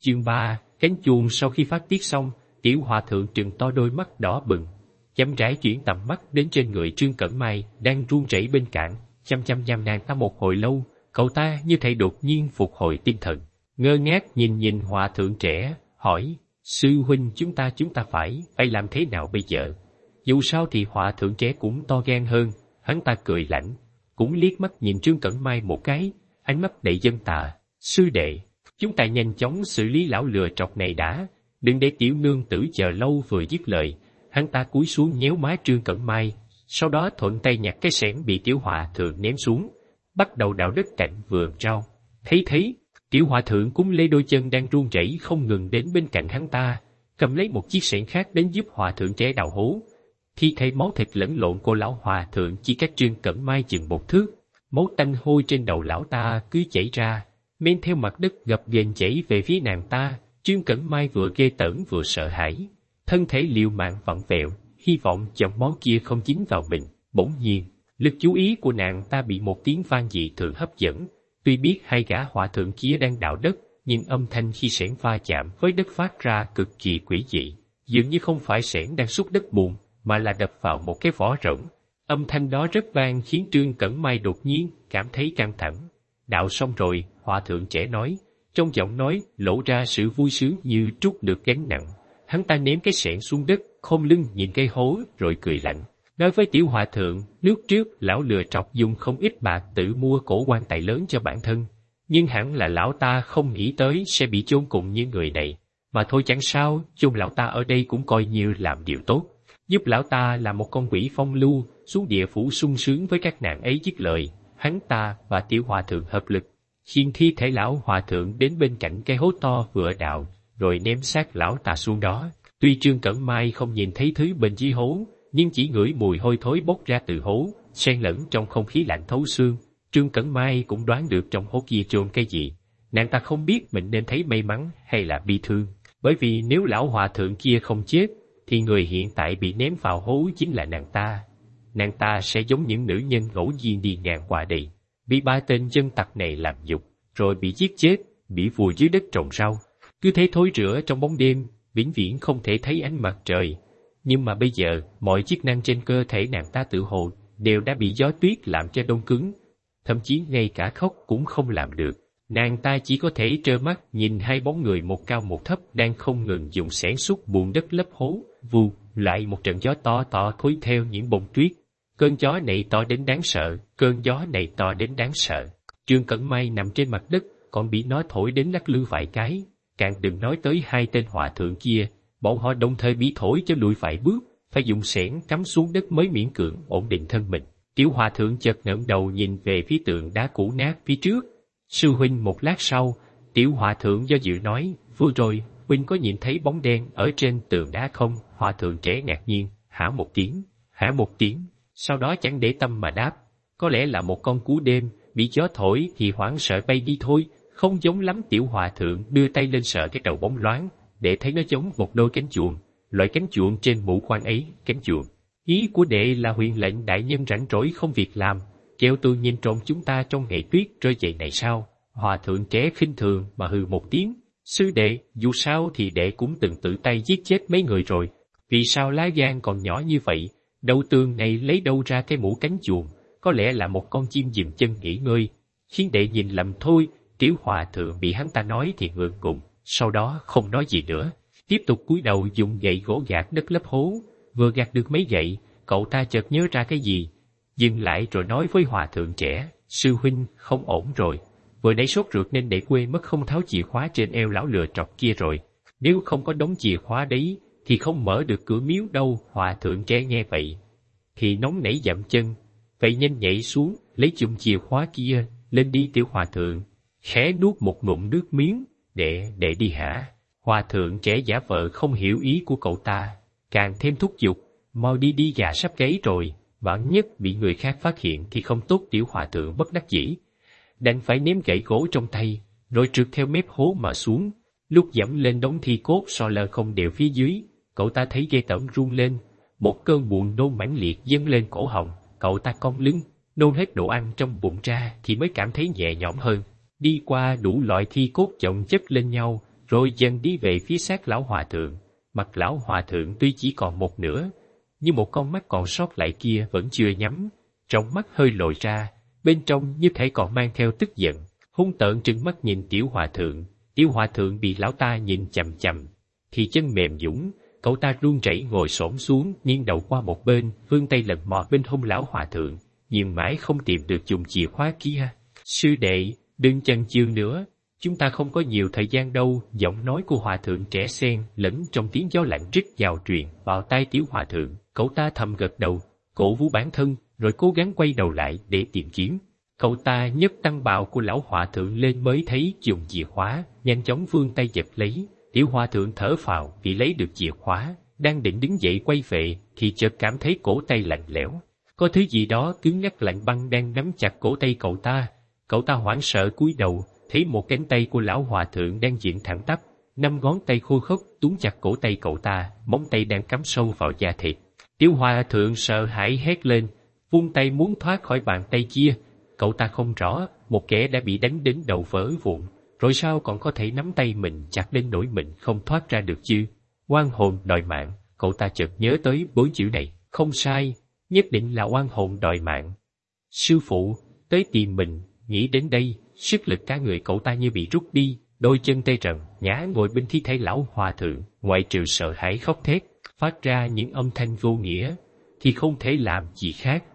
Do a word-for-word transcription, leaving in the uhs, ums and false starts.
Chương ba, cánh chuông. Sau khi phát tiết xong, Tiểu Hòa Thượng trừng to đôi mắt đỏ bừng, chậm rãi chuyển tầm mắt đến trên người Trương Cẩn Mai đang run rẩy bên cạnh, chăm chăm nhằm nàng ta một hồi lâu. Cậu ta như thể đột nhiên phục hồi tinh thần, ngơ ngác nhìn nhìn Hòa Thượng trẻ, hỏi: Sư huynh, chúng ta chúng ta phải phải làm thế nào bây giờ? Dù sao thì Hòa Thượng trẻ cũng to gan hơn. Hắn ta cười lạnh, cũng liếc mắt nhìn Trương Cẩn Mai một cái, ánh mắt đầy dân tà. Sư đệ, chúng ta nhanh chóng xử lý lão lừa trọc này đã, đừng để tiểu nương tử chờ lâu. Vừa dứt lời, hắn ta cúi xuống nhéo má Trương Cẩn Mai, sau đó thuận tay nhặt cái xẻng bị Tiểu Hòa Thượng ném xuống, bắt đầu đào đất cạnh vườn rau. Thấy thế, Tiểu Hòa Thượng cũng lê đôi chân đang run rẩy không ngừng đến bên cạnh hắn ta, cầm lấy một chiếc xẻng khác đến giúp Hòa Thượng trẻ đào hố. Thi thể máu thịt lẫn lộn của lão Hòa Thượng chỉ cách Trương Cẩn Mai chừng một thước, máu tanh hôi trên đầu lão ta cứ chảy ra, men theo mặt đất gập ghềnh chảy về phía nàng ta. Trương Cẩn Mai vừa ghê tởm vừa sợ hãi, thân thể liều mạng vặn vẹo, hy vọng giọt máu kia không dính vào mình. Bỗng nhiên, lực chú ý của nàng ta bị một tiếng vang dị thường hấp dẫn. Tuy biết hai gã Hòa Thượng kia đang đào đất, nhưng âm thanh khi xẻng va chạm với đất phát ra cực kỳ quỷ dị, dường như không phải xẻng đang xúc đất bùn, mà là đập vào một cái vỏ rỗng. Âm thanh đó rất vang khiến Trương Cẩn Mai đột nhiên cảm thấy căng thẳng. Đạo xong rồi, Hòa Thượng trẻ nói, trong giọng nói lộ ra sự vui sướng như trút được gánh nặng. Hắn ta ném cái xẻng xuống đất, khom lưng nhìn cây hố rồi cười lạnh, nói với Tiểu Hòa Thượng: Nước trước lão lừa trọc dùng không ít bạc tự mua cổ quan tài lớn cho bản thân, nhưng hẳn là lão ta không nghĩ tới sẽ bị chôn cùng như người này. Mà thôi chẳng sao, chôn lão ta ở đây cũng coi như làm điều tốt, giúp lão ta là một con quỷ phong lưu xuống địa phủ sung sướng với các nàng ấy. Dứt lời, hắn ta và Tiểu Hòa Thượng hợp lực khiêng thi thể lão Hòa Thượng đến bên cạnh cái hố to vừa đào, rồi ném xác lão ta xuống đó. Tuy Trương Cẩn Mai không nhìn thấy thứ bên dưới hố, nhưng chỉ ngửi mùi hôi thối bốc ra từ hố, xen lẫn trong không khí lạnh thấu xương. Trương Cẩn Mai cũng đoán được trong hố kia chôn cái gì. Nàng ta không biết mình nên thấy may mắn hay là bi thương, bởi vì nếu lão Hòa Thượng kia không chết, thì người hiện tại bị ném vào hố chính là nàng ta. Nàng ta sẽ giống những nữ nhân ngẫu nhiên đi ngang qua đây, bị ba tên dân tặc này làm nhục, rồi bị giết chết, bị vùi dưới đất trồng rau, cứ thế thối rữa trong bóng đêm, vĩnh viễn không thể thấy ánh mặt trời. Nhưng mà bây giờ, mọi chức năng trên cơ thể nàng ta tự hồ đều đã bị gió tuyết làm cho đông cứng, thậm chí ngay cả khóc cũng không làm được. Nàng ta chỉ có thể trơ mắt nhìn hai bóng người một cao một thấp đang không ngừng dùng xẻng xúc bùn đất lấp hố. Vù, lại một trận gió to to thổi theo những bông tuyết. Cơn gió này to đến đáng sợ, cơn gió này to đến đáng sợ. Trương Cẩn Mai nằm trên mặt đất, còn bị nó thổi đến lắc lư vài cái. Càng đừng nói tới hai tên Hòa Thượng kia, bọn họ đồng thời bị thổi cho lùi vài bước, phải dùng xẻng cắm xuống đất mới miễn cưỡng ổn định thân mình. Tiểu Hòa Thượng chợt ngẩng đầu nhìn về phía tượng đá cũ nát phía trước. Sư huynh. Một lát sau, Tiểu Hòa Thượng do dự nói: Vừa rồi, huynh có nhìn thấy bóng đen ở trên tường đá không? Hòa Thượng trẻ ngạc nhiên, hả một tiếng, hả một tiếng, sau đó chẳng để tâm mà đáp: Có lẽ là một con cú đêm, bị gió thổi thì hoảng sợ bay đi thôi, không giống lắm. Tiểu Hòa Thượng đưa tay lên sờ cái đầu bóng loáng, để thấy nó giống một đôi cánh chuồn, loại cánh chuồn trên mũ quan ấy. Cánh chuồn, ý của đệ là huyền lệnh đại nhân rảnh rỗi không việc làm, kêu tôi nhìn trộm chúng ta trong ngày tuyết rơi dày này sao? Hòa Thượng trẻ khinh thường mà hừ một tiếng: Sư đệ, dù sao thì đệ cũng từng tự tay giết chết mấy người rồi, vì sao lá gan còn nhỏ như vậy? Đầu tường này lấy đâu ra cái mũ cánh chuồn? Có lẽ là một con chim dìm chân nghỉ ngơi, khiến đệ nhìn lầm thôi. Tiểu Hòa Thượng bị hắn ta nói thì ngượng ngùng, sau đó không nói gì nữa, tiếp tục cúi đầu dùng gậy gỗ gạt đất lấp hố. Vừa gạt được mấy gậy, cậu ta chợt nhớ ra cái gì, dừng lại rồi nói với Hòa Thượng trẻ: Sư huynh, không ổn rồi. Vừa nãy sốt ruột nên để quên mất không tháo chìa khóa trên eo lão lừa trọc kia rồi. Nếu không có đóng chìa khóa đấy, thì không mở được cửa miếu đâu. Hòa Thượng trẻ nghe vậy thì nóng nảy dậm chân, vậy nhanh nhảy xuống, lấy chùm chìa khóa kia, lên đi. Tiểu Hòa Thượng khẽ nuốt một ngụm nước miếng: Để, để đi hả? Hòa Thượng trẻ giả vờ không hiểu ý của cậu ta, càng thêm thúc giục: Mau đi đi, gà sắp gáy rồi, vạn nhất bị người khác phát hiện thì không tốt. Tiểu Hòa Thượng bất đắc dĩ đành phải ném gậy gỗ trong tay, rồi trượt theo mép hố mà xuống. Lúc dẫm lên đống thi cốt so lơ không đều phía dưới, cậu ta thấy ghê tởm run lên, một cơn buồn nôn mãnh liệt dâng lên cổ họng. Cậu ta cong lưng, nôn hết đồ ăn trong bụng ra thì mới cảm thấy nhẹ nhõm hơn. Đi qua đủ loại thi cốt chồng chất lên nhau, rồi dần đi về phía xác lão hòa thượng. Mặt lão hòa thượng tuy chỉ còn một nửa, nhưng một con mắt còn sót lại kia vẫn chưa nhắm, trong mắt hơi lồi ra, bên trong như thể còn mang theo tức giận, hung tợn trừng mắt nhìn tiểu hòa thượng. Tiểu hòa thượng bị lão ta nhìn chằm chằm, thì chân mềm nhũn, cậu ta run rẩy ngồi xổm xuống, nghiêng đầu qua một bên, vươn tay lần mò bên hông lão hòa thượng, nhưng mãi không tìm được chùm chìa khóa kia. Sư đệ, đừng chần chừ nữa, chúng ta không có nhiều thời gian đâu. Giọng nói của hòa thượng trẻ xen lẫn trong tiếng gió lạnh rít vào truyền vào tai tiểu hòa thượng. Cậu ta thầm gật đầu, cổ vũ bản thân, rồi cố gắng quay đầu lại để tìm kiếm. Cậu ta nhấc tăng bào của lão hòa thượng lên mới thấy chùm chìa khóa, nhanh chóng vươn tay giật lấy. Tiểu hòa thượng thở phào vì lấy được chìa khóa, đang định đứng dậy quay về thì chợt cảm thấy cổ tay lạnh lẽo, có thứ gì đó cứng ngắc lạnh băng đang nắm chặt cổ tay cậu ta. Cậu ta hoảng sợ cúi đầu, thấy một cánh tay của lão hòa thượng đang dựng thẳng tắp, năm ngón tay khô khốc túm chặt cổ tay cậu ta, móng tay đang cắm sâu vào da thịt. Tiểu hòa thượng sợ hãi hét lên, vung tay muốn thoát khỏi bàn tay kia. Cậu ta không rõ, một kẻ đã bị đánh đến đầu vỡ vụn, rồi sao còn có thể nắm tay mình chặt đến nỗi mình không thoát ra được chứ? Oan hồn đòi mạng, cậu ta chợt nhớ tới bốn chữ này, không sai, nhất định là oan hồn đòi mạng. Sư phụ, tới tìm mình. Nghĩ đến đây, sức lực cả người cậu ta như bị rút đi, đôi chân tê rần, ngã ngồi bên thi thể lão hòa thượng, ngoại trừ sợ hãi khóc thét, phát ra những âm thanh vô nghĩa, thì không thể làm gì khác.